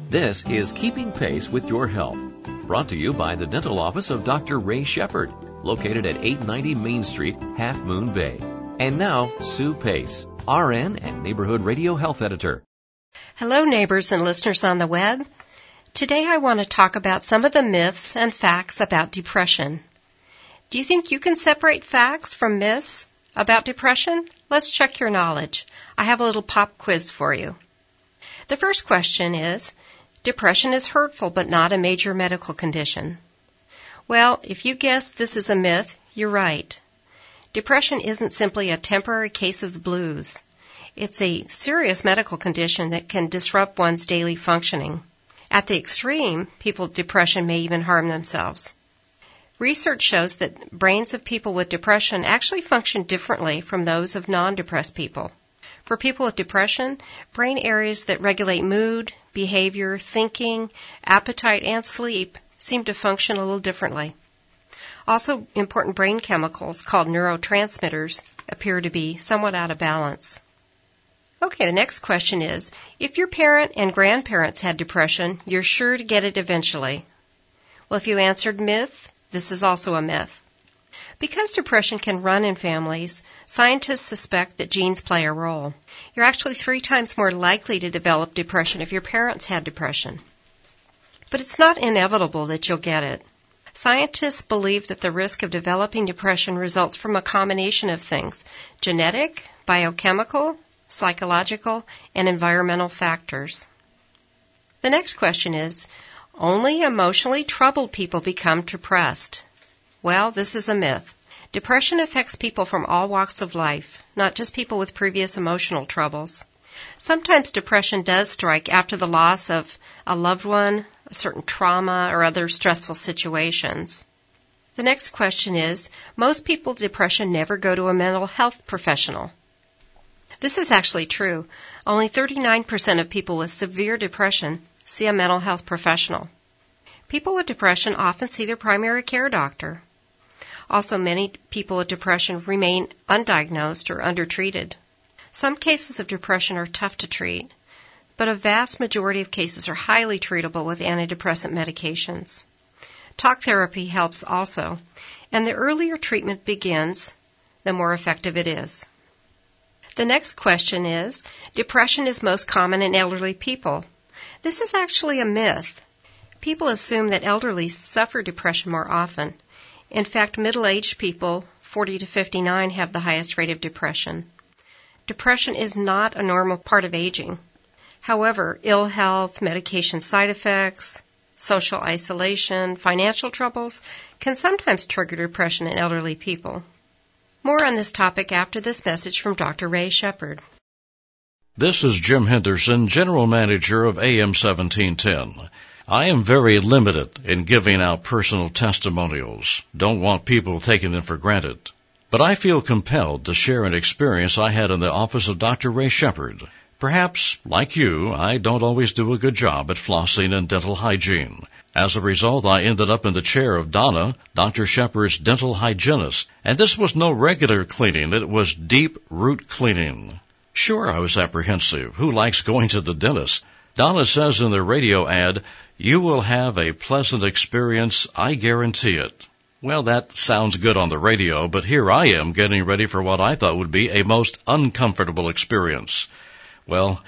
This is Keeping Pace with Your Health, brought to you by the dental office of Dr. Ray Shepard, located at 890 Main Street, Half Moon Bay. And now, Sue Pace, RN and Neighborhood Radio Health Editor. Hello, neighbors and listeners on the web. Today I want to talk about some of the myths and facts about depression. Do you think you can separate facts from myths about depression? Let's check your knowledge. I have a little pop quiz for you. The first question is, depression is hurtful but not a major medical condition. Well, if you guessed this is a myth, you're right. Depression isn't simply a temporary case of the blues. It's a serious medical condition that can disrupt one's daily functioning. At the extreme, people with depression may even harm themselves. Research shows that brains of people with depression actually function differently from those of non-depressed people. For people with depression, brain areas that regulate mood, behavior, thinking, appetite, and sleep seem to function a little differently. Also, important brain chemicals called neurotransmitters appear to be somewhat out of balance. Okay, the next question is, if your parent and grandparents had depression, you're sure to get it eventually. Well, if you answered myth, this is also a myth. Because depression can run in families, scientists suspect that genes play a role. You're actually 3 times more likely to develop depression if your parents had depression. But it's not inevitable that you'll get it. Scientists believe that the risk of developing depression results from a combination of things: genetic, biochemical, psychological, and environmental factors. The next question is, only emotionally troubled people become depressed. Well, this is a myth. Depression affects people from all walks of life, not just people with previous emotional troubles. Sometimes depression does strike after the loss of a loved one, a certain trauma, or other stressful situations. The next question is, most people with depression never go to a mental health professional. This is actually true. Only 39% of people with severe depression see a mental health professional. People with depression often see their primary care doctor. Also, many people with depression remain undiagnosed or undertreated. Some cases of depression are tough to treat, but a vast majority of cases are highly treatable with antidepressant medications. Talk therapy helps also, and the earlier treatment begins, the more effective it is. The next question is, depression is most common in elderly people. This is actually a myth. People assume that elderly suffer depression more often. In fact, middle-aged people, 40 to 59, have the highest rate of depression. Depression is not a normal part of aging. However, ill health, medication side effects, social isolation, financial troubles can sometimes trigger depression in elderly people. More on this topic after this message from Dr. Ray Shepard. This is Jim Henderson, General Manager of AM 1710. I am very limited in giving out personal testimonials. Don't want people taking them for granted. But I feel compelled to share an experience I had in the office of Dr. Ray Shepard. Perhaps, like you, I don't always do a good job at flossing and dental hygiene. As a result, I ended up in the chair of Donna, Dr. Shepard's dental hygienist. And this was no regular cleaning, it was deep root cleaning. Sure, I was apprehensive. Who likes going to the dentist? Donna says in the radio ad, "You will have a pleasant experience, I guarantee it." Well, that sounds good on the radio, but here I am getting ready for what I thought would be a most uncomfortable experience. Well,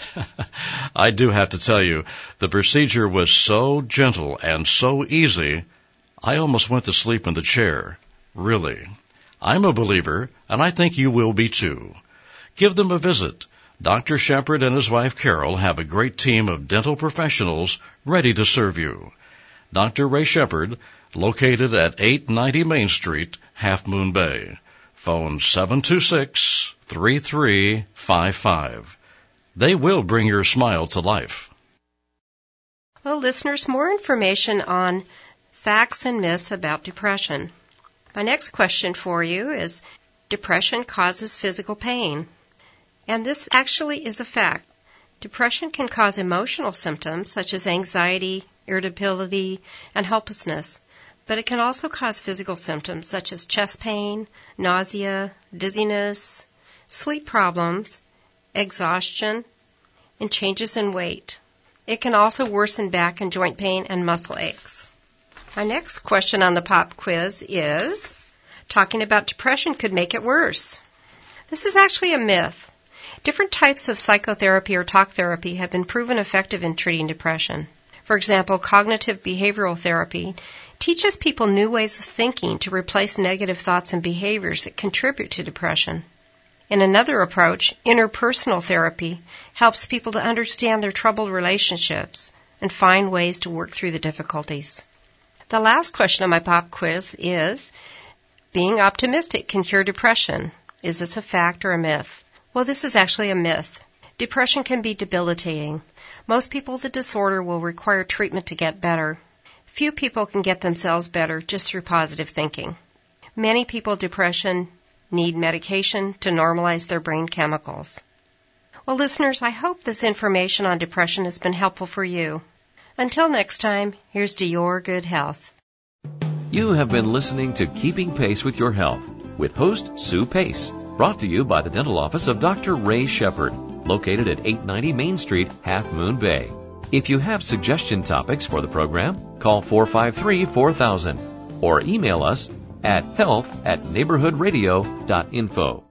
I do have to tell you, the procedure was so gentle and so easy, I almost went to sleep in the chair. Really. I'm a believer, and I think you will be too. Give them a visit. Dr. Shepard and his wife Carol have a great team of dental professionals ready to serve you. Dr. Ray Shepard, located at 890 Main Street, Half Moon Bay. Phone 726-3355. They will bring your smile to life. Well, listeners, more information on facts and myths about depression. My next question for you is, depression causes physical pain. And this actually is a fact. Depression can cause emotional symptoms such as anxiety, irritability, and helplessness, but it can also cause physical symptoms such as chest pain, nausea, dizziness, sleep problems, exhaustion, and changes in weight. It can also worsen back and joint pain and muscle aches. My next question on the pop quiz is, talking about depression could make it worse. This is actually a myth. Different types of psychotherapy or talk therapy have been proven effective in treating depression. For example, cognitive behavioral therapy teaches people new ways of thinking to replace negative thoughts and behaviors that contribute to depression. In another approach, interpersonal therapy helps people to understand their troubled relationships and find ways to work through the difficulties. The last question on my pop quiz is, being optimistic can cure depression. Is this a fact or a myth? Well, this is actually a myth. Depression can be debilitating. Most people with the disorder will require treatment to get better. Few people can get themselves better just through positive thinking. Many people with depression need medication to normalize their brain chemicals. Well, listeners, I hope this information on depression has been helpful for you. Until next time, here's to your good health. You have been listening to Keeping Pace with Your Health with host Sue Pace, brought to you by the dental office of Dr. Ray Shepard, located at 890 Main Street, Half Moon Bay. If you have suggestion topics for the program, call 453-4000 or email us at health@neighborhoodradio.info.